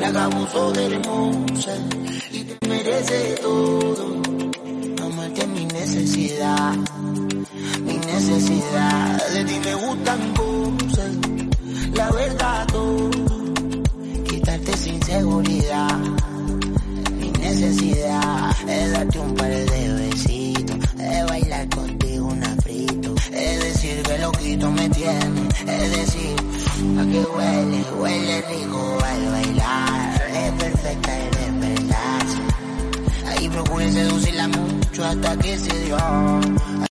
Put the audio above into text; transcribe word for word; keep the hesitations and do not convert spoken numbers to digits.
que abusó de hermosa y te merece todo. Amarte es mi necesidad, mi necesidad. De ti me gustan cosas, la verdad todo. Quitarte sin seguridad, mi necesidad. Es darte un par de besitos, es bailar contigo un afrito. Es decir que loquito me tiene, es decir, a que huele, huele rico al bailar. Es perfecta el despertarse, ahí procure seducirla mucho hasta que se dio.